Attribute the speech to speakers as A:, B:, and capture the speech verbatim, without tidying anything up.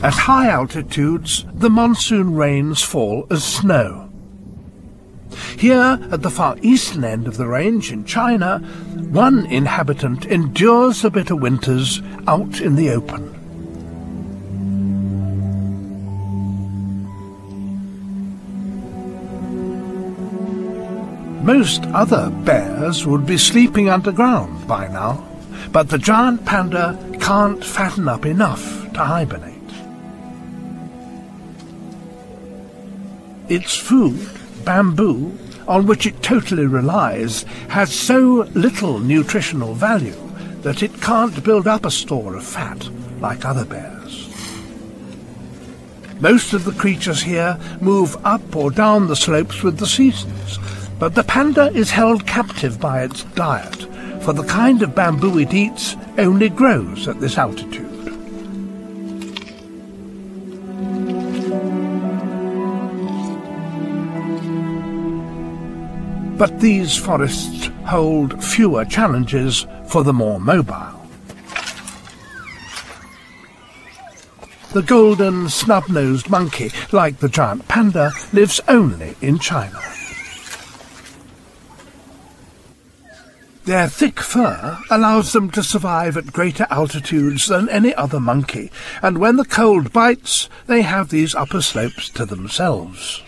A: At high altitudes, the monsoon rains fall as snow. Here, at the far eastern end of the range in China, one inhabitant endures the bitter winters out in the open. Most other bears would be sleeping underground by now, but the giant panda can't fatten up enough to hibernate. Its food, bamboo, on which it totally relies, has so little nutritional value that it can't build up a store of fat like other bears. Most of the creatures here move up or down the slopes with the seasons, but the panda is held captive by its diet, for the kind of bamboo it eats only grows at this altitude. But these forests hold fewer challenges for the more mobile. The golden snub-nosed monkey, like the giant panda, lives only in China. Their thick fur allows them to survive at greater altitudes than any other monkey, and when the cold bites, they have these upper slopes to themselves.